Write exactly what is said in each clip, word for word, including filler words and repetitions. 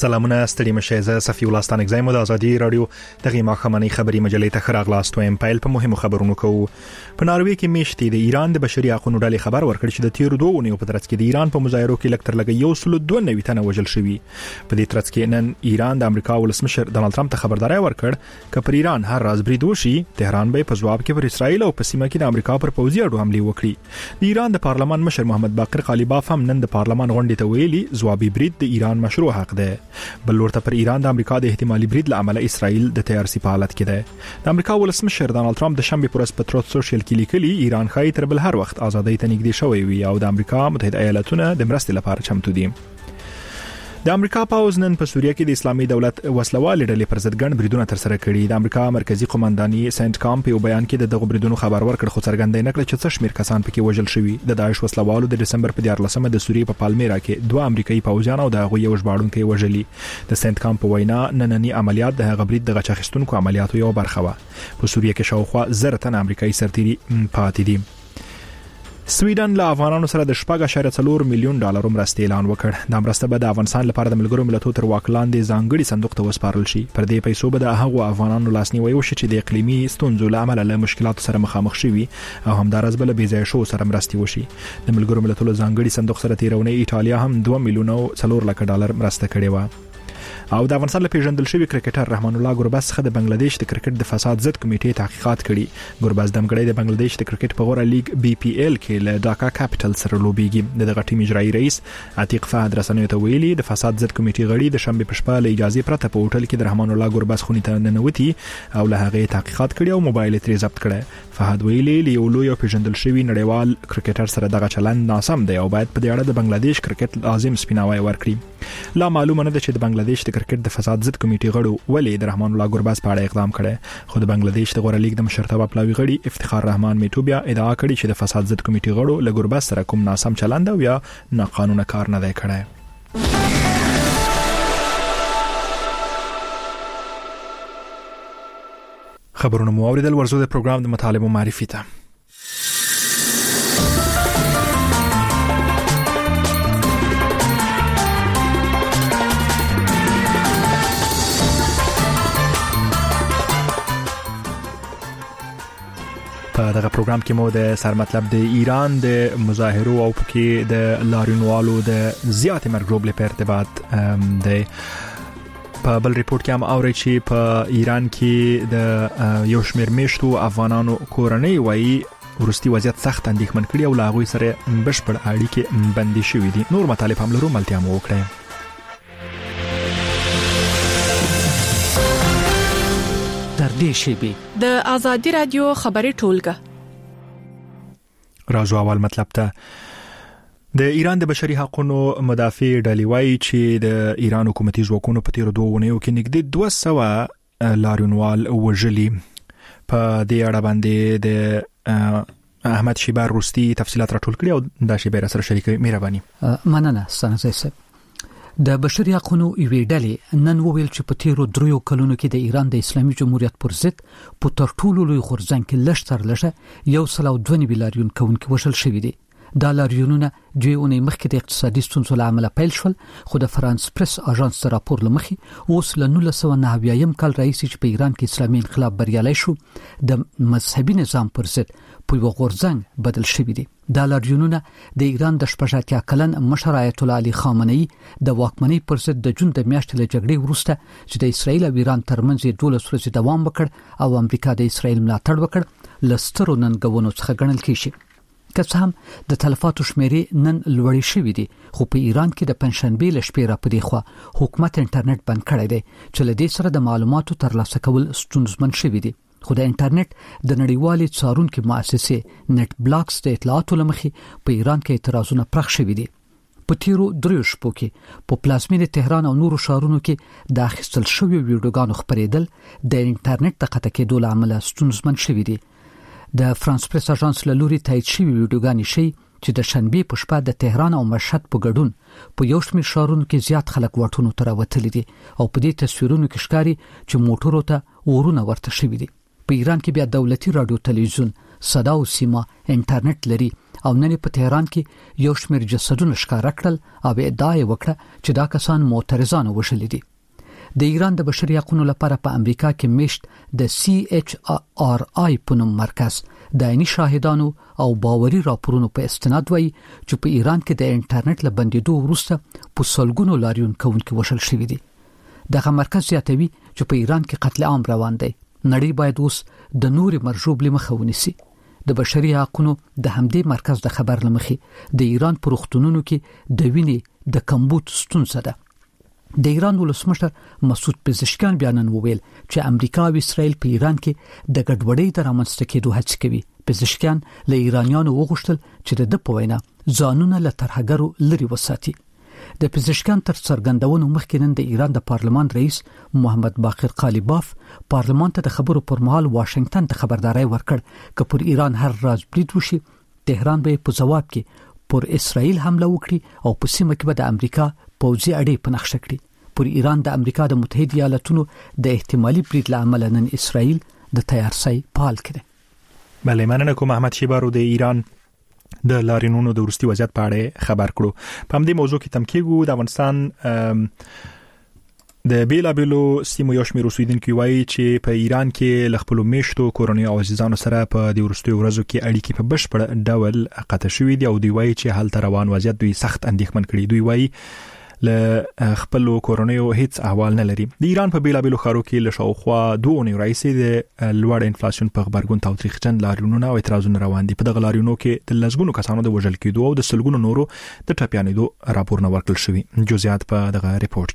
سلامونه ستړي مشه زه صفي الله ستانک زایم د ازادي رادیو دغه ماخمنۍ خبري مجلې ته خراغلاست وایم پایل په مهمو خبرونو کوو. په ناروې کې میشتي د ایران د بشري حقوقو ډلې خبر ورکړ چې د تیر دوه اونیو په ترڅ کې د ایران په مظاهرو کې لکتر لګي یو سل دوه نوي تنه وژل شوي. په دې ترڅ کې نن ایران د امریکا ولسمشر ډانلډ ټرمپ ته خبرداري ورکړ چې پر ایران هر راز برید وشي تهران به په جواب کې پر اسرائیل او په سیمه کې د امریکا پر پوځي اډو حمله وکړي. د ایران د پارلمان مشر محمد باقر قالیباف هم نن د پارلمان غونډې ته ویلي ځوابي برید د ایران مشروع حق ده. بل ورته پر ایران د امریکا د احتمالي برید لامل اسرائیل د تیارسي په حالت کې ده. د امریکا ولسمشر ډانلډ ټرمپ د شنبه پر ورځ په تروت سوشل کې لیکلي ایران خای تر بل هر وخت ازادۍ ته نږدې شوی وي او د امریکا متحده ایالاتونو د مرستې لپاره چمتو دي. د امریکا پاوز نن په سوریه کې د اسلامي دولت وسلوال ډلې پر ضد ګڼ بریدونه تر سره کړي. د امریکا مرکزی قومانداني سنت کام په بیان کې د دغه بریدونو خبر ورکړ خو څرګندونه نکړه چې څه شمیر کسان پکې وژل شوي. د داعش وسلوالو د دسمبر په دیارلسمه د سوریې په پالمیرا کې دوه امریکایي پوځیان او د هغوی یو ژباړونکي وژلي. د سنت کام په وینا نننی عملیات د هغه برید د غچخستونکو عملیاتو یو برخه و. په سوریه کې شاوخوا زر تن امریکایي سرتیري پاتې دي. سویډن له افغانانو سره د شپږ اعشاریه څلور میلیون ډالر مرستې اعلان وکړ. د مرسته به د افغانستان لپاره د ملګرو ملتونو تر واک لاندې ځانګړي صندوق ته وسپارل شي. پر دې پیسو به د هغو افغانانو لاسنیوي وشي چې د اقلیمي ستونزو له امله له مشکلاتو سره مخامخ شوي او همدارس بل بې ځای شو سره مرستې وشي. د ملګرو ملتونو ځانګړي صندوق سره تیرونه ایتالیا هم دوه میلیون او څلور لک ډالر مرسته کړې و. او د افغانستان له پیژندل شوی کرکټر رحمان الله ګربز څخه د بنگلاديش د کرکټ د فساد ضد کمیټې تحقیقات کړي. ګربز د مګړې د بنگلاديش د کرکټ په غوړه لیګ بي پی ایل کې له ډاکا کاپټل سره لوبيږي. د دغه ټیم اجرایي رئیس عتیق فهد رسنیو ته ویلي د فساد ضد کمیټې غړي د شنبه په شپه له اجازه پرته په هوټل کې د رحمان الله ګربز خونې ته ننوتي او له هغه تحقیقات کړي او موبایل یې ضبط کړي. فهد ویلي له یو لوی پیژندل شوی نړیوال کرکټر سره دغه چلند ناسم دی او باید په دې اړه د بنگلاديش کرکټ لازم سپیناوی ورکړي. لا معلومه نه ده چې د بنگلاديش د کرکټ د فساد ضد کمیټې غړو ولې د رحمان الله ګربز په اړه اقدام کړي. خو د بنگلاديش د غوړه لیګ د مشرتابه پلاوي غړي افتخار رحمان میټوبیا ادعا کړې چې د فساد ضد کمیټې غړو له ګربز سره کوم ناسم چلند او یا ناقانونه کار نه دی کړی. خبرونه مو اوریدل. ورزو د پروګرام د مطالبه معرفي ته په دغه پروګرام کې مو د سر مطلب د ایران د مظاهرو او پکې د لاریونوالو د زیات مرګ جوړ په ارتباط د په بل ریپورت کې هم اوري چې په ایران کې د یو شمېر میشتو افغانانو کورنۍ وایي ورستي وضعیت سخت اندېښمن کړي او لا هغوی سره بشپړ اړیکې بندي شوي دي. نور مطالب هم لرو ملتیا مو وکړئ. تر دې شیبې د ازادي رادیو خبري ټولګه راځو اول مطلب ته. د ایران د بشري حقوقو مدافع ډلې وایي چې د ایران حکومتي ځواکونو په تیر دوه اونیو کې نږدې دوه سوه لاریونوال وژلي. په دې اړه باندې د احمد شیبر روستي تفصيلات راټول کړي او دا شیبر سره شریکوي. مهرباني. مننه ستاسو سره. د بشري حقوقو یوې ډلې نن وویل چې په تیرو دریو کلونو کې د ایران د اسلامي جمهوریت پر ضد په تر ټولو لوی غورځنګ کې لږ تر لږه یو سل او دوه نوي لاریون کوونکي وژل شوي دي. دا لاریونونه دوی اونۍ مخکې د اقتصادي ستونزو له امله پیل شول خو د فرانس پریس اژانس د راپور لمخې اوس له نولس سوه نهه اویایم کال راهیسې چې په ایران کې اسلامي انقلاب بریالی شو د مذهبي نظام پر ضد په یو غورځنګ بدل شوي دي. دا لاریونونه د ایران د شپږ اتیا کلن مشر آیت الله علي خامنه‌ای د واکمنۍ پر ضد د جون د میاشتې له جګړې وروسته چې د اسرایل او ایران ترمنځ دولس ورځې دوام وکړ او امریکا د اسرایل ملاتړ وکړ لسترو ننګونو څخه ګڼل کیږي. که څه هم د تلفاتو شمیرې نن لوړې شوې دي خو په ایران کې د پنځشنبې له شپې را پدې خوا حکومت انټرنیټ بند کړی دی چې له دې سره د معلوماتو ترلاسه کول ستونزمن شوي دي. خو د انټرنیټ د نړیوالې څارونکو مؤسسې نت بلاکس د اطلاعاتو لمخې په ایران کې اعتراضونه پرخ شوي دي. په تیرو دریو شپو کې په پلازمینې تهران او نورو ښارونو کې د اخیستل شویو ویډیوګانو خپرېدل د انټرنیټ د قطع کېدو له امله ستونزمن شوي دي. د فرانس پریس اژانس له لوري تایید شوی ویډیوګانې شي چې د شنبې په شپه د تهران او مشهد په ګډون په یو شمېر ښارونو کې زیات خلک واټونو ته راوتلي دي او په دې تصویرونو کې ښکاري چې موټرو ته اورونه ورته شوي دي. په ایران کې بیا دولتي رادیو تلویزیون صدا او سیما انټرنیټ لري او نن په تهران کې یو شمېر جسدونه ښکار کړل او ادعا یې وکړه چې دا کسان معترضان وشل دي. د ایران د بشري حقوقو لپاره په امریکا کې میشت د سی ایچ آر آی په نوم مرکز د عیني شاهدانو او باوري راپورونو په استناد وایي چې په ایران کې د انټرنیټ له بندیدو وروسته په سلګونو لاریون کوونکي وشل شوي دي. دغه مرکز زیاتوي چې په ایران کې قتل عام روان دی. نړۍ باید اوس د نوري مرجوب لمخه ونیسي. د بشري حقوقو د همدې مرکز د خبر لمخې د ایران په روغتونونو کې د وینې د کمبود ستونزه ده. د ایران ولسمشر مسعود پزشکیان بیانن وویل چې امریکا او اسرائیل په ایران کې د ګډوډۍ د رامنځته کېدو هڅه کوي. پزشکیان له ایرانیانو وغوښتل چې د په وینا ځانونه له ترهګرو لري وساتي. د پزشکیان تر څرګندونو مخکې نن د ایران د پارلمان رئیس محمد باقر قالیباف پارلمان ته د خبرو پر مهال واشنگټن ته خبرداري ورکړ چې پر ایران هر راز برید وشي تهران به په جواب کې پر اسرائیل حمله وکړي او په سیمه کې به د امریکا پوځي اړې په نقشه کړي. پر ایران د امریکا د متحده ایالاتونو د احتمالي برید له امله نن اسرائیل د تیارسۍ پال کړي. بله مننه کوم احمد شیبارو د ایران د لاریونونو د ورستي وضعیت په اړه خبر کړو. په همدې موضوع کې تم کېږو د افغانستان د بیلابیلو سیمو یو شمېر اوسیدونکي وایي چې په ایران کې له خپلو میشتو کورنۍ او عزیزانو سره په د وروستیو ورځو کې اړیکې په بشپړ ډول قطع شوي دي او دوی وایي چې هلته روان وضعیت دوی سخت اندېښمن کړي. دوی وایي له خپل کورونیو هیڅ احوال نه لري. د ایران په بیلابیلو ښارو کې له شاوخوا دوه اونۍ راهیسې د لوړ انفلاسیون په غبرګون تاوتریخجن لاریونونه او اعتراضونه روان دي. په دغه لاریونو کې د لسګونو کسانو د وژل کېدو او د سلګونو نورو د ټپیانېدو راپورونه ورکړل شوي. جزئیات په دغه ریپورت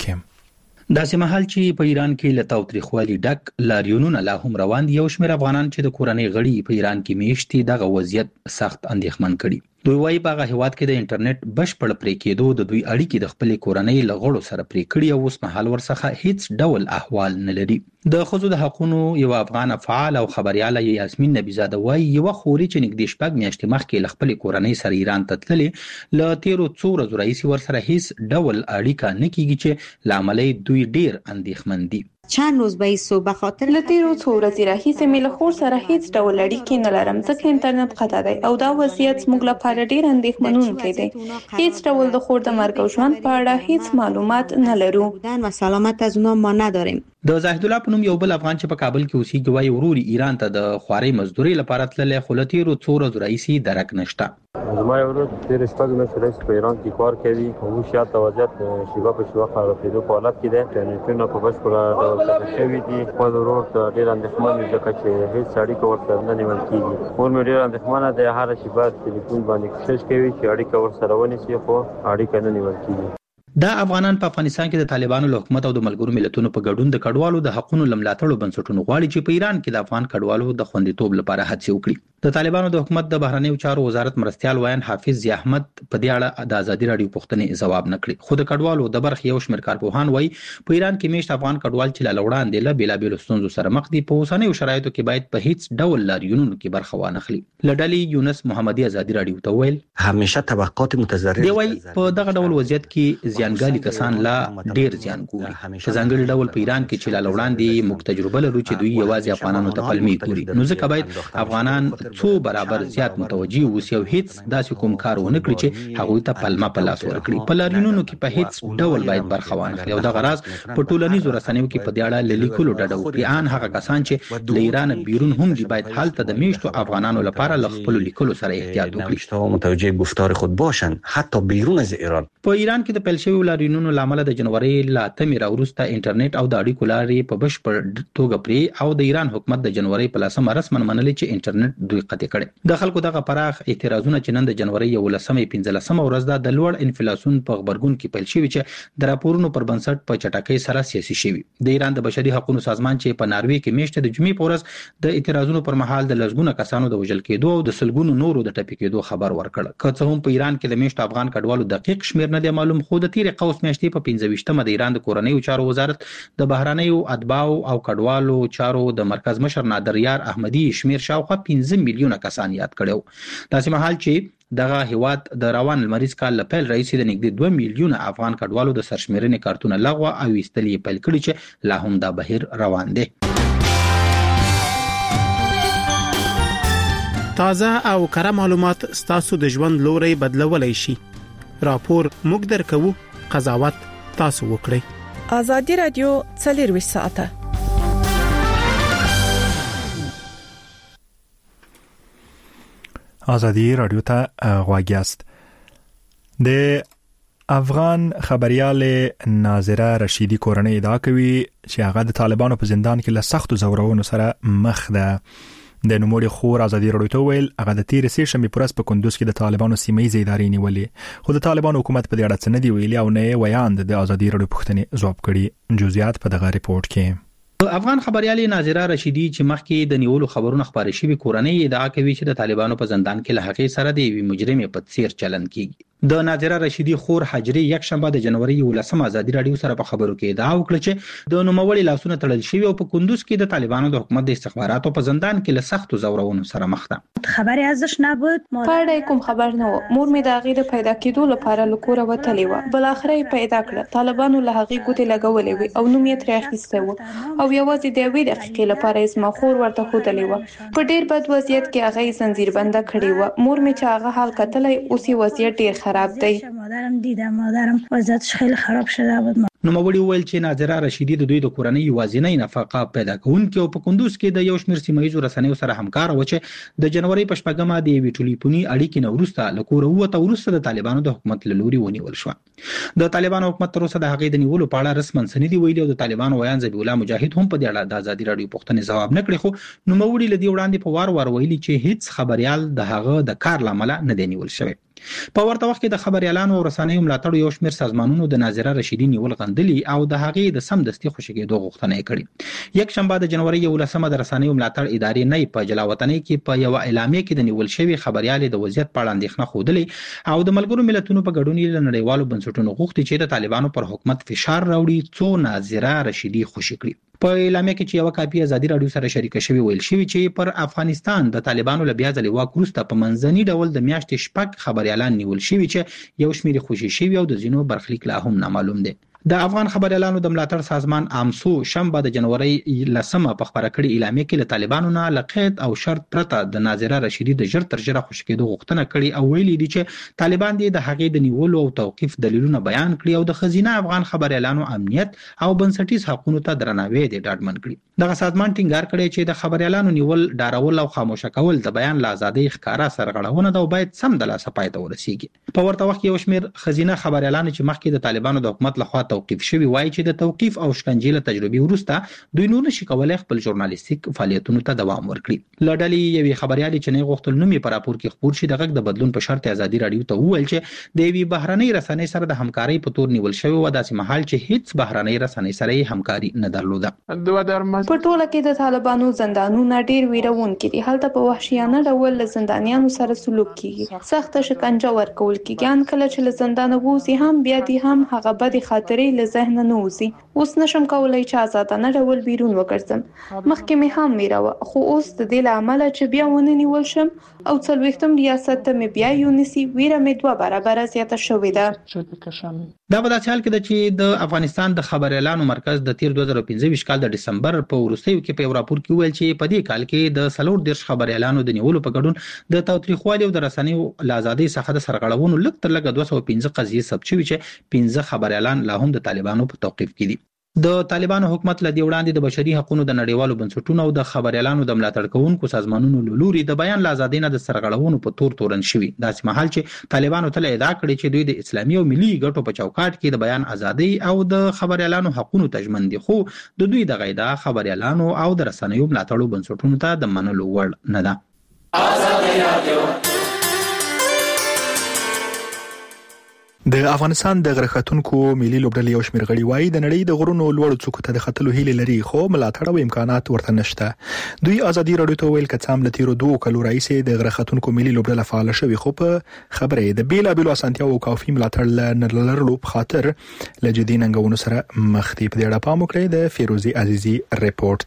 کې داسې مهال چې په ایران کې له تاوتریخوالي ډک لاریونونه لا هم روان دي. یو شمېر افغانان چې د کورنۍ غړي په ایران کې میشتي دغه وضعیت سخت اندېښمن کړي. دوی وايي په هغه هیواد کې د انټرنیټ بشپړ پرې کېدو د دوی اړیکې د خپلې کورنۍ له غړو سره پرې کړي او اوس مهال ورڅخه هیڅ ډول احوال نه لري. د ښځو د حقوقو یو افغان فعال او خبرياله یاسمین نبیزاده وايي یو خوري چې نږدې شپږ میاشتې مخکې له خپلې کورنۍ سره ایران ته تللې له تیرو څو ورځو راهیسې ورسره هیڅ ډول اړیکه نه کیږي چې لامل دوی ډیر اندېښمن دي. چند روز به ایسو به خاطر لتیرو څو ورځې راهیسې مې له خور سره هیڅ ډول اړیکې نه لرم ځکه انټرنیټ قطع دی او دا وضعیت زموږ لپاره ډیر اندېښمنونکی دی. هیڅ ډول د خور د مرګ او ژوند په اړه هیڅ معلومات نه لرو و سلامت از اونها ما نداریم. د زاهد الله په نوم یو بل افغان چې په کابل کې اوسېږي وايي ورور ایران ته د خوارۍ مزدوري لپاره تللی خو له تیرو څو ورځو راهیسې درک نشته. زما یو ورور تیر شپږ میاشتې راهیسې په ایران کې کار کوي او اوس شاته وضعیت شیبه په شیبه خرابېدو په حالت کې دی. انټرنیټونه په بشپړه ډول قطع شوي دي. خپل ورور ته ډېر اندېښمن وي ځکه چې هېڅ اړیکه ورسره نه نیول کېږي. مور مې ډېر اندېښمنه دی. هره شیبه تلیفون باندې کوشش کوي چې اړیکه ورسره ونیسي خو اړیکه نه نیول کېږي. دا افغانان په افغانستان کې د طالبانو له حکومت او د ملګرو ملتونو په ګډون د کډوالو د حقوقو لملاتړو بنسټونو غواړي چې په ایران کې د افغان کډوالو د خوندیتوب لپاره هڅې وکړي. د طالبانو د حکومت د بهرنیو چارو وزارت مرستيال وایي حافظ ضیا احمد په دې اړه د ازادي رادیو پوښتنې ځواب نه کړی. خو د کډوالو د برخې یو شمېر کارپوهان وایي په ایران کې میشت افغان کډوال چې له وړاندې له بیلابیلو ستونزو سره مخ دي په اوسنیو شرایطو کې باید په هیڅ ډول لاریونونو کې برخه وانه خلي. لډالي یونس محمدي ازادي رادیو ته ویل همیشه طبقات متضرر دی وایي په دغه ډول وضعیت کې زیانګالي کسان لا ډیر زیان ګوري. په ځانګړي ډول په ایران کې چې له وړاندې موږ تجربه لرو چې دوی یوازې افغانانو ته پلمې ګوري. نو ځکه باید افغانان څو برابر زیات متوجي اوسي او هیڅ داسې کوم کار ونه کړي چې هغوی ته پلمه په لاس ورکړي. په لاریونونو کې په هیڅ ډول باید برخه وانه خلي او دغه راز په ټولنیزو رسنیو کې په دې اړه لیکلو ډډه وکړي. ان هغه کسان چې له ایران بیرون هم دي باید حالت د میشتو افغانانو لپاره له خپل لیکلو سره احتیاط وکړي. متوجه گفتار خود باشن حتی بیرون از ایران. په ایران کې د پیل شوی لاریونونو لامل د جنوري لا تمې راوروسته انټرنیټ او د اړیکو لارې په بشپړ توګه پرې او د ایران حکومت د جنوري په لسمه رسماً منلي چې انټرنیټ دوی قطع کړي. د خلکو دغه پراخ اعتراضونه چې نن د جنوري یولسمې پنځلسمه ورځ ده د لوړ انفلاسیون په غبرګون کې پیل شوی چې د راپورونو پر بنسټ په چټکۍ سره سیاسي شوی. د ایران د بشري حقوقو سازمان چې په ناروې کې میشته د جمعې په ورځ د اعتراضونو پر مهال د لسګونو کسانو د وژل کېدو او د سلګونو نورو د ټپي کېدو خبر ورکړ. که څه هم په ایران کې د میشتو افغان کډوالو دقیق شمیر نه دی معلوم خو د تیر قوس میاشتې په پنځه ویشتمه د ایران د کورنیو چارو وزارت د بهرنیو اتباعو او کډوالو چارو د مرکز مشر نادر یار احمدي شمیر شاوخوا پنځه میلیونه کسان یاد کړو. داسې مهال چې دغه هیواد د روان لمریز کال لپاره رئیس د نږدې دوه میلیونه افغان کډوالو د سرشمیرنې کارتونه لغوه او ایستلې پیل کړي چې لا هم دا بهیر روان دی. تازه او کره معلومات ستاسو د ژوند لوري بدلولای شي. راپور موږ درکو، قضاوت تاسو وکړئ. ازادي رادیو څلور ساعته. ازادي رادیو ته غواګیاست. د افغان خبريال ناظره رشیدی کورنۍ ادعا کوي چې هغه د طالبانو په زندان کې له سختو زورونو سره مخ ده. د نوموړي خور ازادي رادیو ته ویل هغه د تیر سه شنبه پرس په کندوز کې د طالبانو سیمې ادارې نیولې، خو د طالبانو حکومت په دې اړه څه نه دی ویلي او نه ویاند د ازادي رادیو پوښتنې ځواب کړي. جزئیات په دغه ریپورت کې. افغان خبريال ناظره رشیدی چې مخکې د نیولو خبرونه خبرې شوی کورنۍ ادعا کوي چې د طالبانو په زندان کې له حقیقت سره د وی مجرمې په څیر چلند کیږي. د ناظره رشیدی خور حجری یک شنبه د جنوري ولسم ازادي رادیو سره په خبرو کې ادعا وکړه چې د نوموړي لاسونه تړل شوی او په کندوز کې د طالبانو د حکومت د استخباراتو په زندان کې له سختو زورونو سره مخ ده. خبري ازش نبود، پاره کوم خبر نه و. مور می د غیر پیدا کېدو لپاره لکوره وتلی و. بل اخر پیدا کړ. طالبانو له هغه ګوتې لګولې وي او نوم یې تر اخیسته و او یوازې د وی دقیقې لپاره اسما خور ورته خودلې و. په ډیر بد وضعیت کې هغه زنجیر بنده کړی و. مور می چې هغه حال کتلې اوسې وضعیت ډیر خراب دی. مادرم دیدم، مادرم وضعیتش خیلی خراب شده بود. نوموړي ویل چې ناظره رشیدی د دوی د کورنۍ یوازینۍ نفقه پیدا کوونکې او په کندوز کې د یو شمېر سیمایي رسنیو سره همکار و چې د جنوري په شپږمه د وی ټلیفوني اړیکې نو وروسته له کور ووته وروسته د طالبانو د حکومت له لوري ونیول شو. د طالبانو حکومت تر اوسه د هغې د نیولو په اړه رسمن سندې ویلي او د طالبانو ویان ذبیح الله مجاهد هم په دې اړه د ازادي رادیو پوښتنې ځواب نه کړی، خو نوموړي له دې وړاندې په وار وار ویلي چې هیڅ خبريال د هغه د کار لامل نه دی نیول شوی. په ورته وخت کې د خبريالانو او رسنیو ملاتړ یو شمېر سازمانونو د ناظره رشیدی نیول غندلي او د هغې د سمدستي خوشی کېدو غوښتنه کړې. یک شنبه د جنوري یولسمه د رسنیو ملاتړ ادارې نه په جلاوطنۍ کې په یو اعلامیه کې د نیول شوی خبريال د وضعیت په اړه اندېښنه خوده او د ملګرو ملتونو په ګډون له نړیوالو بنسټونو غوښتي چې د طالبانو پر حکومت فشار راوړي څو ناظره رشیدی خوشی کړي. په اعلامیه کې چې یو کاپی ازادي رادیو سره شریک شوی ویل شوی چې پر افغانستان د طالبانو له بیا ځلې واک وروسته په منځني ډول د میاشتې شپږ خبريالان نیول شوی چې یو شمېر خوشي شوی او د ځینو برخلیک لا هم نامعلوم دی. د افغان خبريالانو د ملاتړ سازمان امسو شنبه د جنوري لسمه په خبره کړې اعلامیه کې له طالبانو نه لقید او شرط پرته د ناظره رشیدی د ژر تر ژره خوشی کېدو غوښتنه کړې او ویلي دي چې طالبان دې د هغې د نیولو او توقيف دلیلونه بیان کړي او د خزینه افغان خبريالانو امنیت او بنسټیز حقوقو ته درناوی دې ډاډمن کړي. دغه سازمان ټینګار کړی چې د خبريالانو نیول ډارول او خاموشه کول د بیان له ازادۍ ښکارا سرغړونه ده او باید سم د لاسه پای ته ورسیږي. په ورته وخت کې یو شمېر خزینه خبريالان چې مخکې د طالبانو د حکومت لخوا توقيف شوی وایي چې د توقيف او شکنجې له تجربې وروسته دوی نور نشي کولای خپل ژورنالیستیک فعالیتونو ته دوام ورکړي. لړډلې یوې خبريالې چې نه غوښتل نوم یې په راپور کې خبر شي د غږ د بدلون په شرط ازادي رادیو ته وویل چې د وی بهرنۍ رسنۍ سره د همکارۍ په تور نیول شوی و داسې مهال چې هیڅ بهرنۍ رسنۍ سره یې همکاري نه درلوده. په ټوله کې د طالبانو زندانونه ډیر ویرونکي دي. هلته په وحشیانه ډول له زندانیانو سره سلوک کیږي، سخت شکنجه ورکول کیږي. ان کله چې له زندانه ووزي هم بیا دي هم هغه بد خاطرې له ذهن نه وځي. اوس نشم کولای چې آزادانه ډول بیرون وګرځم. مخکې مې هم میراوه، خو اوس د دې لامل چې بیا ونه نیول شم او څلوېښتم ریاست ته مې بیا یونیسي ویره مې دوه برابر زیاته شوې ده. دا په داسې حال کې ده چې د افغانستان د خبريالانو مرکز د تیر دوه زره پنځه کال د دسمبر په وروستیو کې په راپور کې ویل چې په دې کال کې د سلور دیرش خبريالانو د نیولو په ګډون د تاوتریخوالي او د رسنیو له ازادۍ څخه د سرغړونو لږ تر لږه دوه سوه پنځه قضیې ثبت شوي چې پنځه خبريالان لا هم د طالبانو په توقيف کې دي. د طالبانو حکومت له دې وړاندې د بشري حقوقو د نړیوالو بنسټونو او د خبريالانو د ملاتړ کوونکو سازمانونو له لوري د بیان له ازادۍ نه د سرغړونو په تور تورن شوي. داسې مهال چې طالبانو ته ادعا کړې چې دوی د اسلامي او ملي ګټو په چوکاټ کې د بیان ازادۍ او د خبريالانو حقوقو ته ژمن دي، خو د دوی د غیدا خبريالانو او د رسنیو ملاتړو بنسټونو ته د منلو وړ نه ده. ازادي رادیو د افغانستان د غرختونکو ملي لوبډلې یو شمېر غړي وایي د نړۍ د غرونو لوړو څوکو ته د ختلو هیله لري، خو ملاتړ او امکانات ورته نشته. دوی ازادي رادیو ته ویل کڅام له تیرو دوه کلو راځي د غرختونکو ملي لوبډله فعال شوی، خو په خبره د بیلا بیلو اسانتیاو او کافي ملاتړ لرلو په خاطر له جدي ننګونو سره مخ دي. په دې اړه پام وکړئ د فیروزي عزیزي ریپورت.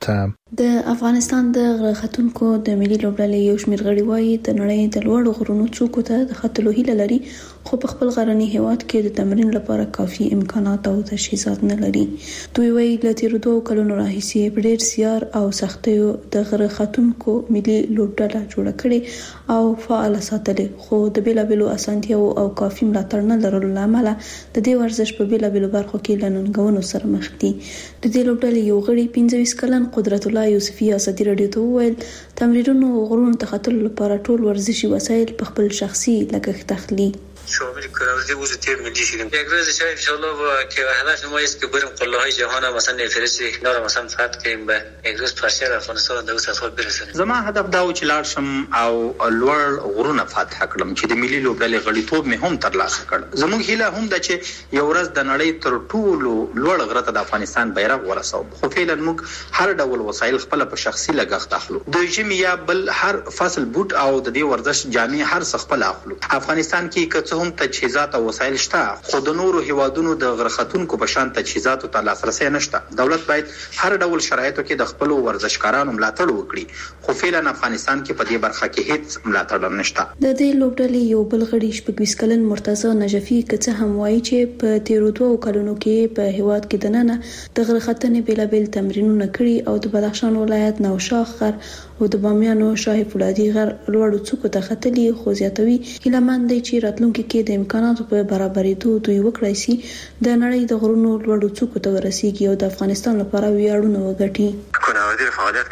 د افغانستان د غرختونکو د ملي لوبډلې یو شمېر غړي وایي د نړۍ د لوړو غرونو څوکو ته د ختلو هیله لري، خو په خپل غرني هیواد کې د تمرین لپاره کافي امکانات او تجهیزات نه لري. دوی وایي له تیرو دوه کلونو راهیسې په ډېر زیار او سختیو د غرختونکو ملي لوبډله جوړه کړې او فعال ساتلې، خو د بیلابیلو اسانتیاو او کافي ملاتړ نه لرلو له امله د دې ورزش په بیلابیلو برخو کې له ننګونو سره مخ دي. د دې لوبډلې یو غړي پنځه ویشت کلن قدرت الله یوسفي ازادي رادیو ته وویل تمرینونو غرونو ته ختلو لپاره ټول ورزشي وسایل په خپل شخصي لګښت اخلي. شامل کراوزی وزو تیم ملی شدیم یک روز شاید انشالله که هدف ما است که بریم قله های جهان مثلا فرستی نار مثلا فتح کنیم به یک روز پرچم افغانستان د اوس اصل برسیم. زما هدف دا و چې لاړ شم او لوړ غرونه فتح کړم چې د ملي لوبډلې غړیتوب مې هم ترلاسه کړ. زموږ هیله هم ده چې یو ورځ د نړۍ تر ټولو لوړ غره ته د افغانستان بیرغ ورسوم، خو فعلا موږ هر ډول وسایل خپل په شخصي لګښت اخلو. د ژمي یا بل هر فصل بوټ او د دې ورزش جامې هر څه خپل اخلو. افغانستان کې که هم تجهیزات او وسایل شته، خو د نورو هیوادونو د غرختونکو په شان تجهیزات ته لاسرسي نشته. دولت باید هر ډول شرایطو کې د خپل ورزشکارانو ملاتړ وکړي، خو فعلا افغانستان کې په دې برخه کې هیڅ ملاتړ نشته. د دې لوبډلې یو بل غړي شپږ کلن مرتضی نجفي که هم وایي چې په تیرو دوه کلونو کې په هیواد کې د ننه د غرختنې بیلابل تمرینونه کړي او د بدخشان ولایت نوشاخ غر او د بامیانو شاهي فولادي غر لوړو څوکو ته ختلي، خو زیاتوي هیلهمند دی چې راتلونکي کې د امکاناتو په برابرېدو دوی وکړای شي د نړۍ د غرونو لوړو څوکو ته ورسیږي او د افغانستان لپاره ویاړونه وګټي. کناوردی فعالیت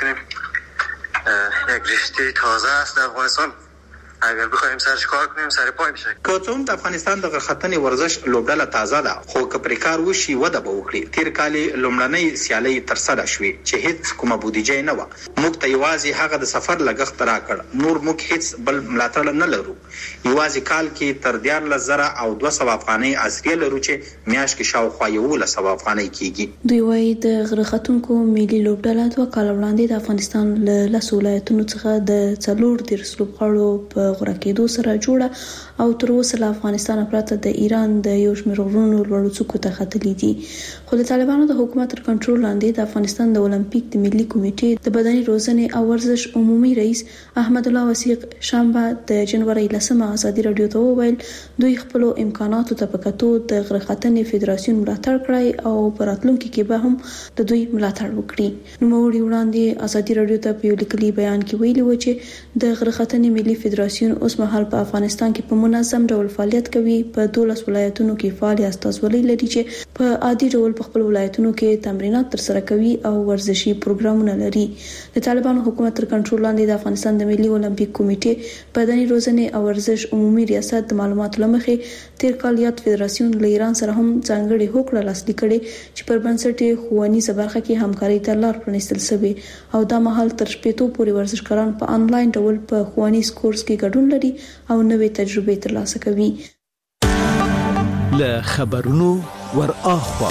کنیم، یک رشته تازه است در افغانستان. اگر بخوایم سرش کار کنیم سر پای میشه. که څوم د افغانستان د غرختنې ورزش لوبډله تازه ده، خو که پرې کار وشي وده به وکړي. تیر کال لومړنۍ سیالۍ ترسره شوې چې هیڅ کومه بودیجه نه و. موږ ته یوازې هغه د سفر لګښت راکړ، نور موږ هیڅ بل ملاتړ نه لرو. یوازې کال کې تر دیارلس زره او دوه سوه افغانۍ عصریه لرو چې میاشت کې شاوخوا یولس سوه افغانۍ کیږي. دوی وایي د غرختونکو ملي لوبډله دوه کال وړاندې د افغانستان له لسو ولایتونو څخه د څلور دېرش لوبغاړو په غوړه کېدو سره جوړه او تر اوسه له افغانستان پرته د ایران د یو شمېر غرونو لوړو څوکو ته ختلي دي. خو د طالبانو د حکومت تر کنټرول لاندې د افغانستان د اولمپیک د ملي کمیټې د بدني روزنې او ورزش عمومي رئیس احمد الله وثیق شنبه د جنوري لسمه ازادي رادیو ته وویل دوی خپل امکاناتو ته په کتو د غرختنې فدراسیون ملاتړ کړی او په راتلونکي کې به هم د دوی ملاتړ وکړي. نوموړي وړاندې ازادي رادیو ته په یو لیکلي بیان کې ویلي و چې د غرختنې ملي فدراسیون اوس مهال په افغانستان کې په منظم ډول فعالیت کوي. په دولس ولایتونو کې فعال استازولۍ لري چې په عادي ډول په خپل ولایتونو کې تمرینات ترسره کوي او ورزشي پروګرامونه لري. د طالبانو حکومت تر کنټرول لاندې د افغانستان د ملي اولمپیک کمیټې بدني روزنې او ورزش عمومي ریاست د معلوماتو لمخې تیر کال یاد فدراسیون له ایران سره هم ځانګړي هوکړه لاسلیک کړي چې پر بنسټ یې ښوونیزه برخه کې همکاري ته لار پرانیستل شوې او دا مهال تر شپږ پورې ورزشکاران په انلاین ډول په ښوونیز کورس کې ګډون لري او نوې تجربې ترلاسه کوي. له خبرونو ور اخوا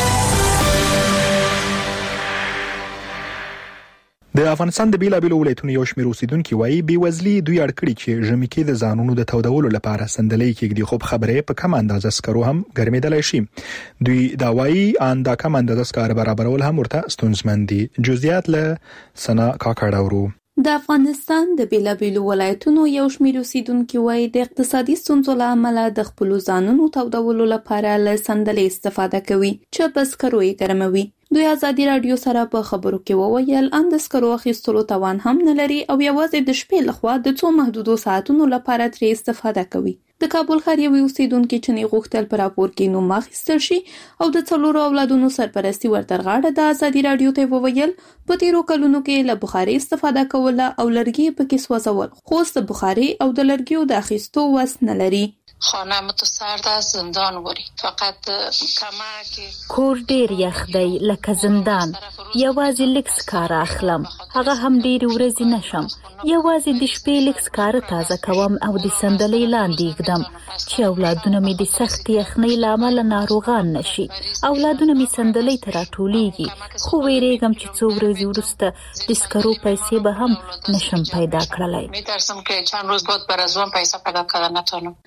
د افغانستان د بیلابیلو ولایتونو یو شمېر اوسیدونکو وایي بېوزلي دوی اړ کړي چې ژمي کې د ځانونو د تودولو لپاره سندلې کېږدي، خو خبره په کم اندازه سکرو هم ګرمېدلی شي. دوی دا وایي ان دا کم اندازه سکار برابرول هم ورته ستونزمن دي. جزئیات له سنا کاکړ اورو. د افغانستان د بیلابیلو ولایتونو یو شمېر اوسیدونکو وایي د اقتصادي ستونزو له امله د خپل ځانونو تودولو لپاره له صندلۍ استفاده کوي چې په سکرو یې ګرموي. دوی ازادي رادیو سره په خبرو کې وویل ان د سکرو اخیستلو توان هم نه لري او یوازې د شپې لخوا د څو محدودو ساعتونو لپاره ترې استفاده کوي. د کابل ښار یو اوسیدونکو چې نه غوښتل پر راپور کې نوم اخیستل شي او د څلورو اولادونو سرپرستی ورترغاړه د ازادي رادیو ته وویل په تیرو کلونو کې له بخاري استفاده کوله او لرګي پکې سوځول، خو د بخاري او د لرګیو د اخیستو وس نه لري. خانه متصرد از زندان وری فقط کمک کور ډیر یخ دی لکه زندان، یوازې لکس کار اخلم، هغه هم ډیر ورځې نشم، یوازې د شپې لکس کار تازه کوم او د صندلۍ لاندې ږدم چې اولادونه مې د سخت یخنۍ له امله ناروغان نشي. اولادونه مې صندلۍ ته راټولیږي، خو ویریږم چې څو ورځې وروسته د سکرو پیسې به هم نشم پیدا کړلی. میترسم که چند روز بعد بر از اون پیسه پیدا کردن نتونم. د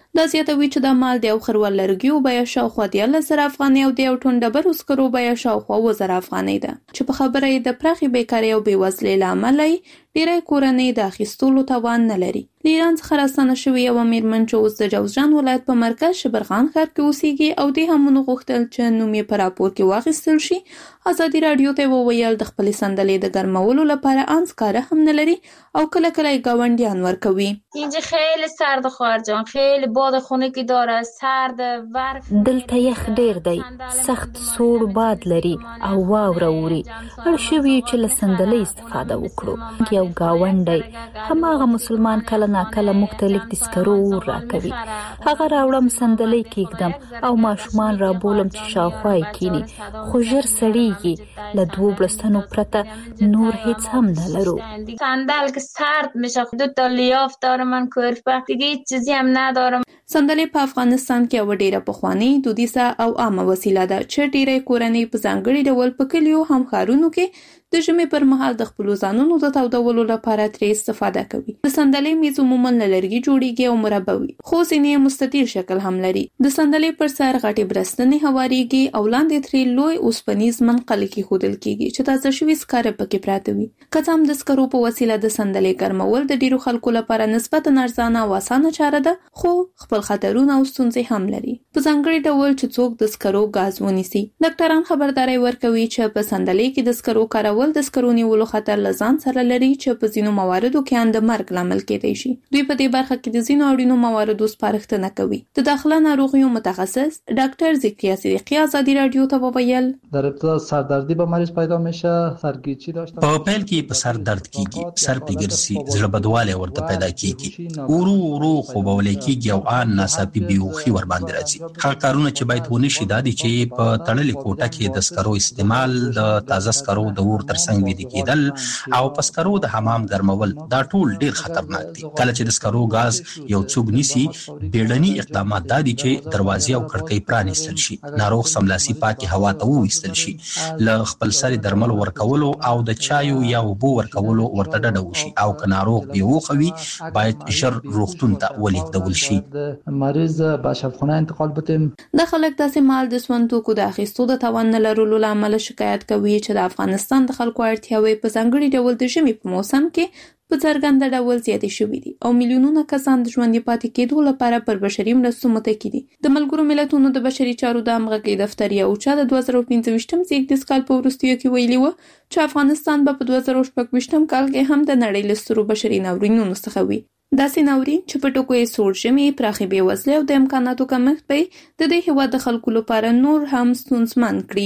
زیاتوي چې د مال د یو خروال لرګیو بیه شاوخوا دیارلس زره افغانۍ او د یو ټن ډبرو سکرو بیه شاوخوا اووه زره افغانۍ ده چې په خبره یې د پراخې بیکارۍ او بېوزلۍ له امله ډیری کورنۍ د اخیستلو توان نه لري. له ایران څخه راستنه شوې یوه میرمن چې اوس د جوزجان ولایت په مرکز شبرغان ښار کې اوسېږي او دې هم ونه غوښتل چې نوم یې په راپور کې واخیستل شي. ازادي راډیو ته وویل د خپلې صندلې د ګرمولو لپاره ان سکاره هم نه لري او کله کله یې ګاونډیان ورکوي. اینجا خیلی سرد خواهر جان، خیلی باد خنکی داره، سرد برف. دلته یخ ډیر دی، سخت سوړ باد لري او واوره اوري. اړ شوي چې له صندلۍ استفاده وکړو. یو ګاونډی هماغه مسلمان کله ناکله موږ ته لیک د سکرو اور راکوي. هغه راوړم صندلۍ کېږدم او ماشومان رابولم چې شاوخوا یې کیني، خو ژر سړیږي. له دوو بړستنو پرته نور هیڅ هم نه لرو. صندل که سرد میشه، دو تا لیاف دارم من کلفه، دیگه هیچ چیزی هم ندارم. صندلۍ په افغانستان کې یوه ډیره پخوانۍ، دودیزه او عامه وسیله ده چې ډیری کورنۍ په ځانګړي ډول په کلیو هم ښارونو کې د ژمي پر مهال د خپلو ځانونو د تودولو لپاره ترې استفاده کوي. د صندلۍ میز عموما له لرګي جوړیږي او مربع وي، خو ځینې یې مستطیل شکل هم لري. د صندلۍ پر سر غټې برستنې هواریږي او لاندې ترې لوی اوسپنیز منقل کېښودل کېږي چې تازه شوي سکاره پکې پراته وي. که څه هم د سکرو په وسیله د صندلۍ ګرمول د ډیرو خلکو لپاره نسبتا ارزانه او اسانه چاره ده، خو خپل خطرونه او ستونزې هم لري، په ځانګړي ډول چې څوک د سکرو ګاز ونیسي. ډاکټران خبرداری ورکوي چې په صندلۍ کې د سکرو کارول د سکرو نیولو خطر له ځان سره لري چې په ځینو مواردو کې هم د مرګ لامل کېدای شي. دوی په دې برخه کې د ځینو اړینو مواردو سپارښتنه کوي. د داخله ناروغیو متخصص ډاکټر ذکریا صدیقی ازادي رادیو ته وویل در ابتدا سردردی به مریض پیدا میشه، سرگیچی داشته، په پیل کې په سر درد کیږي، سر پیګرسي، زړه بدواله ورته پیدا کیږي، ورو ورو خوبول کیږي او ان ناڅاپي بیوخي ور باندې راځي. هغه کارونه چې باید ونه شي دا دي چې په تړلې کوټه کې د سکرو استعمال، د تازه سکرو د ور ترڅنګ ویل کېدل او په سکرو د حمام ګرمول، دا ټول ډیر خطرناک دي. کله چې د سکرو غاز یو څوک نیسي، بیړني اقدامات دا دي چې دروازې او کړکۍ پرانیستل شي، ناروغ سملاسي پاکي هوا ته وویستل شي، له خپل سر درمل ورکولو او د چایو یا اوبو ورکولو ورته ډډه وشي، او که ناروغ بیهوښه وي باید ژر روغتون ته ولېږدول شي. مریض به شفاخانه انتقال بدیم. د خلک داسې مال د سون توکو د اخیستو د توان نه لرلو له امله شکایت کوي چې د افغانستان د خلکو اړتیاوې په ځانګړي ډول د ژمي په موسم کې په څرګنده ډول زیاتې شوې دي او میلیونونه کسان د ژوندي پاتې کېدو لپاره پر بشري مرستو متکي دي. د ملګرو ملتونو د بشري چارو د همغږۍ دفتر یو چا د دوه زره پنځه ویشتم زیږدیز کال په وروستیو کې ویلي وه چې افغانستان به په دوه زره شپږ ویشتم کال کې هم د نړۍ له سترو بشري ناورینونو څخه وي. داسې ناورین چې په ټکو یې سوړ ژمي، پراخې بېوزلۍ او د امکاناتو کمښت به د دې هېواد د خلکو لپاره نور هم ستونزمن کړي.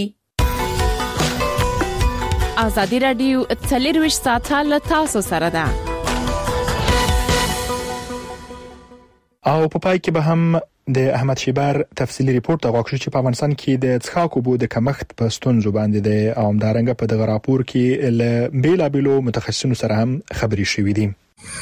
ازادي راډیو څلرویشت ساعته له تاسو سره ده. او په پای کې به هم د احمد شیبر تفصیلی ریپورت غوښتل چې په افغانستان کې د څښاک اوبو د کمښت په ستونزو باندې د عامدارنګ په دغه راپور کې له بیلابیلو متخصصینو سره هم خبرې شوې دي.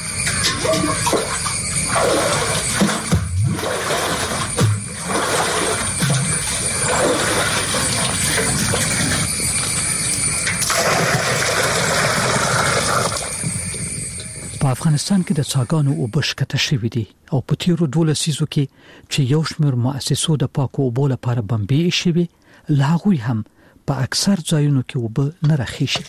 په افغانستان کې د څاګانو اوبه شکته شوې دي او په تیرو دوه لسیزو کې چې یو شمېر مؤسسو د پاکو اوبو لپاره بمبې شوي، له هغوی هم په اکثر ځایونو کې اوبه نه راخېږي.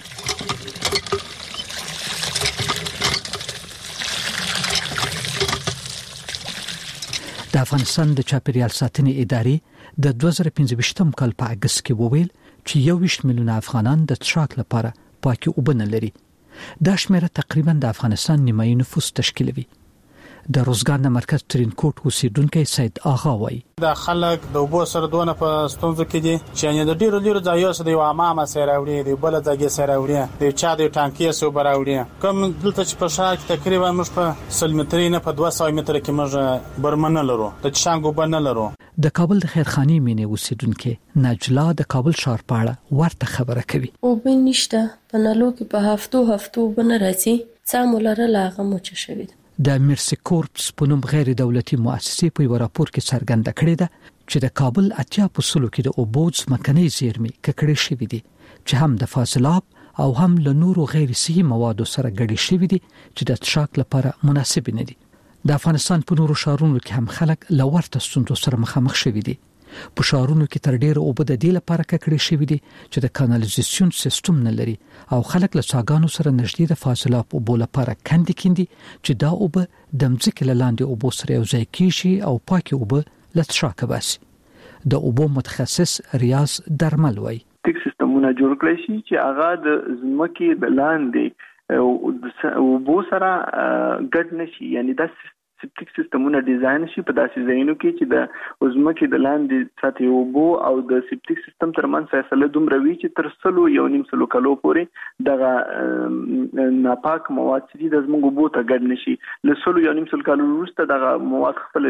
د افغانستان د چاپیریال ساتنې ادارې د دوه زره پنځه ویشتم کال په اگست کې وویل چې یو ویشت میلیونه افغانان د څښاک لپاره پاکي اوبه نه لري. دا شمیره تقریبا د افغانستان نیمایي نفوس تشکیلوي. د روزګان مرکز ترینکوټ اوسیدونکو سید آغا وایي د خلک د اوبو سره دونه په ستونزو کې دي چې د ډیرو ډیرو ځایونو سره یو عامه سره وړي دی، بل ځای سره وړي دی، چا د ټانکي سره وړي. کوم دلته چې په شاک تقریبا موږ په سل مترې نه په دوه سوه متره کې موږ برمن لرو، د چشانګو بن لرو. د کابل د خیرخاني مینې اوسیدونکو نجلا د کابل ښار په اړه ورته خبره کوي. اوبه نشته، په نالو کې په هفتو هفتو بن راځي، څا مولره لاغه موچ شوی. د مرسی کورپس په نوم غیر دولتي مؤسسې په یو راپور کې څرګنده کړې ده چې د کابل اتیا په سلو کې د اوبو ځمکنۍ زیرمې ککړې شوې دي چې هم د فاضلاب او هم له نورو غیر صحي موادو سره ګډې شوې دي چې د څښاک لپاره مناسب نه دي. د افغانستان په نورو ښارونو کې هم خلک لورته ستونزو سره مخامخ شوي دي. په ښارونو کې تر ډیره اوبه د دې لپاره ککړې شوي دي چې د کانالیزاسیون سیستم نه لري او خلک له څاګانو سره نږدې د فاضلاب اوبو لپاره کندې کیندي چې دا اوبه د ځمکې له لاندې اوبو سره یو ځای کیږي او پاکي اوبه له څښاکه باسي. د اوبو متخصص ریاض درمل وایي تک سیستمونه جوړ کړی شي چې هغه د ځمکې د لاندې او بو سره ګډ نشي، یعنی دا سپټیک سیستمونه ډیزاین شي په داسې ځایونو کې چې د ځمکې د لاندې سطحي اوبو او د سپټیک سیستم ترمنځ فاصله دومره وي چې تر سلو یو نیم سلو کلو پورې دغه ناپاک مواد چې د زموږ اوبو ته ګډ نشي. له سلو یو نیم سلو کلو وروسته دغه مواد خپل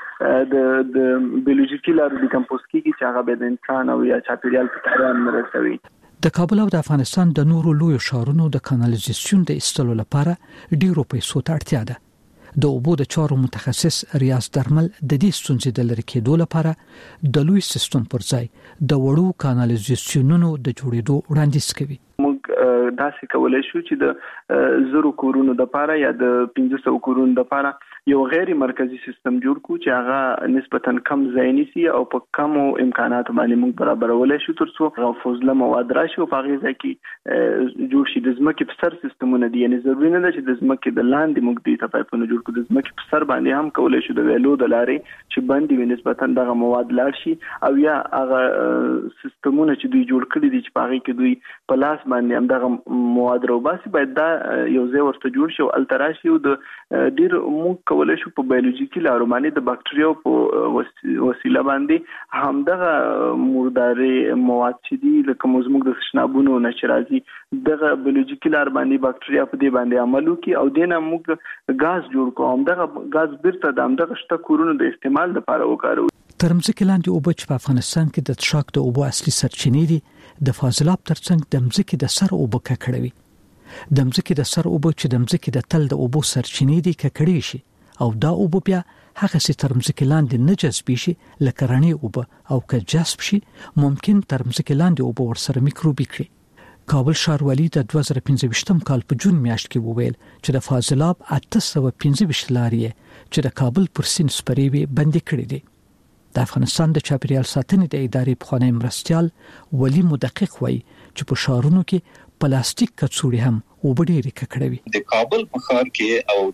د د بیولوژیکي لارو ډیکمپوز کیږي چې هغه به د انسان او یا چاپیریال په تاوان مرسوي. د کابل او د افغانستان د نورو لویو ښارونو د کانالیزاسیون د ایستلو لپاره ډیرو پیسو ته اړتیا ده. د اوبو د چارو متخصص ریاض درمل د دې ستونزې د لرې کېدو لپاره د لوی سیستم پر ځای د وړو کانالیزاسیونونو د جوړېدو وړاندیز کوي. موږ داسې کولای شو چې د زرو کورونو د لپاره یا د پنځه سوه کورونو د لپاره یو غیر مرکزی سیستم جوړ کو چې هغه نسبتاً کم ځای نیسي او په کمو امکاناتو باندې موږ برابرولای شو ترڅو هغه فضله مواد راشي او په هغه ځای کې جوړ شي. د ځمکې په سر سیستمونه دي، یعنی ضروري نه ده چې د ځمکې د لاندې موږ دې ته پایپونه جوړ کړو، د ځمکې په سر باندې هم کولای شو د ویلو د لارې چې باندې وي نسبتاً دغه مواد لاړ شي او یا هغه سیستمونه چې دوی جوړ کړي دي چې په هغه کې دوی په لاس باندې هم دغه مواد راوباسي باید دا یو ځای ورته جوړ شي او التراشي او د ډیر موږ کولای شو په بایولوژیکي لارو باندې د باکټریاو په وسیله باندې همدغه مرداري مواد چې دي لکه موږ د تشنابونو نه راځي دغه بایولوژیکي لار باندې باکټریا په دې باندې عمل کوي او دینه موږ غاز جوړ کوو، همدغه غاز بیرته د همدغه شته کورونو د استعمال لپاره وکاروو. تر ځمکې لاندې اوبه چې په افغانستان کې د څښاک د اوبو اصلي سرچینې دي د فاضلاب ترڅنګ د ځمکې د سر اوبه ککړوي. د ځمکې د سر اوبه چې د ځمکې د تل د اوبو سرچینې دي ککړې شي او دا اوبه بیا هغه سي تر ځمکې لاندې نه جذب شي لکه رڼې اوبه او که جذب شي ممکن تر ځمکې لاندې اوبه ورسره میکروبي کړي. کابل ښاروالي د دوه زره پنځه کال په جون میاشت کې وویل چې د فاضلاب اته سوه پنځه لارې چې د کابل پر سیند سپرې وي بندي کړې دي. د افغانستان د چاپیریال ساتنې د ادارې پخوانی مرستیال ولی مدقق وایي چې په ښارونو کې پلاستیک کڅوړې هم وبډېرې ککړوي. د کابل په ښار کې او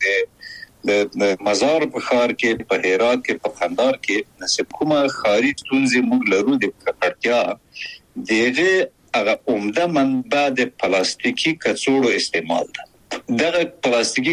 د د مزار په ښار کې په هرات کې په قندهار کې نسب کومه ښاري ستونزې موږ لرو د ککړتیا دغه هغه عمده منبع د پلاستیکي کڅوړو استعمال ده. دغه پلاستیکي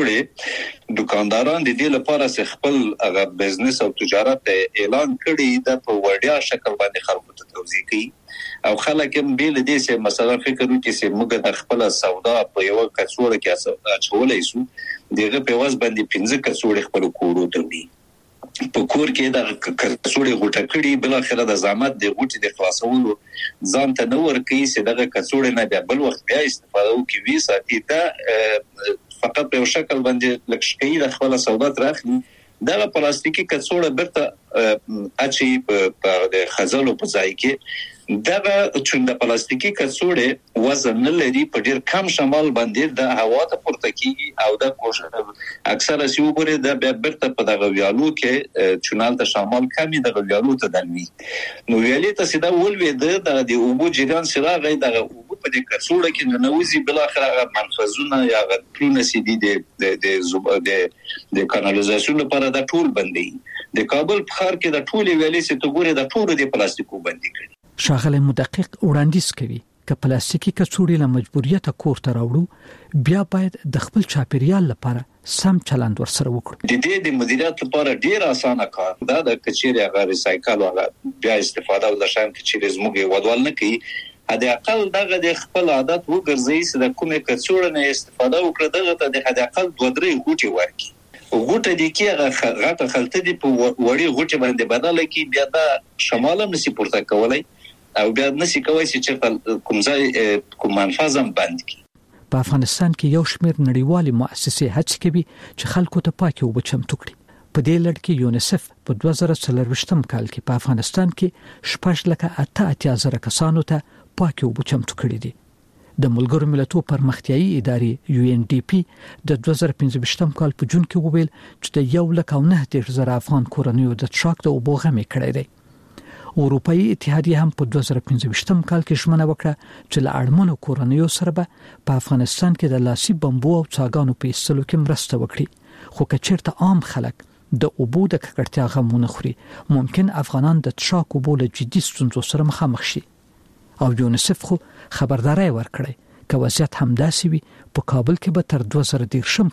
کڅوړې دکانداران د دې لپاره چې خپل هغه بزنس او تجارت اعلان کړي د په وړیا شکل باندې خلکو ته توضیح کوي او خلک هم بیل دې چې مثلا فکر وکړي چې موږ د خپل سودا په یو کڅوړه کې اچولای شو دغه په واس باندې پنځه کڅوړې خپل کورو ته وي په کور کې د کڅوړې غوټه کړي بل اخر د زحمت د غوټې د خلاصولو ځان ته نور کوي چې دغه کڅوړې نه بیا بل وخت بیا استفاده وکړي وي ساتي دا فقط په شکل باندې لکشکې د خپل سودا ترخي دا پلاستیکي کڅوړه برته اچي په د خزلو په ځای کې دغه چې د پلاستیکي کڅوړې وزن نه لري په ډیر کم شمال باندې د هوا ته پورته کیږي او د کوشش اکثره سی وګوري د برته په دغه ویالو کې چونال ته شمال کمی د ویالو ته دلوي نو ویالې ته سیده ولوي د د اوبو جریان سره غي دغه اوبو په دې کڅوړه کې ننوزي بل اخر هغه منفذونه یا غټونه سي دي د د د د کانالیزاسیون لپاره د ټول بندي د کابل په ښار کې د ټول ویالې سي ته ګوري د ټول د پلاستیکو بندي کړي. ښاغلی مدقق وړاندیز کوي که پلاستیکي کڅوړې له مجبوریت کور ته راوړو بیا باید د خپل چاپیریال لپاره سم چلند ورسره وکړو. د دې د مدیریت لپاره ډیر اسانه کار دا د کچېري هغه ریسایکل او بیا استفاده ول شان کچېري زموږ ودوال نه کوي هدا اقل دغه د خپل عادت وګرځي چې د کومه کڅوړې نه استفاده وکړي دغه ته د هدا اقل دوه درې غوټي ورکړي غوټه دي کې غټه خلته دي په وړي غوټه باندې بدله کې بیا د شماله نسی پورته کولای او بیا نسی کوي چې کوم ځای کوم منفذم بند کی. په افغانستان کې یو شمېر نړیوالې مؤسسې هڅه کوي چې خلکو ته پاکي اوبه چمتو کړي. په دې لړ کې یونیسف په دوه زره څلرویشتم کال کې په افغانستان کې شپږ لکه اته اتیا زره کسانو ته پاکي اوبه چمتو کړي دي. د ملګرو ملتونو پرمختیایي ادارې یو ان ډي پی د دوه زره پنځه کال په جون کې وویل چې د یو لک او نه دېرش زره افغان کورنیو د ټراک د اوبو غمې کړی دی. اروپאי اتحادیه هم په دوه زره پنځه کال کې ژمنه وکړه چې له اړمنو کورنیو سره به په افغانستان کې د لاسي بمبو او څاګانو په ایستلو کې مرسته وکړي. خو که چیرته عام خلک د اوبو د ککړتیا غمونه خوري ممکن افغانان د ټراک اوبو له جدي ستونزو سره مخامخ شي. او یونیسف خو خبرداري ورکړي که وضعیت همداسې وي په کابل کې به تر دوه زره دېرش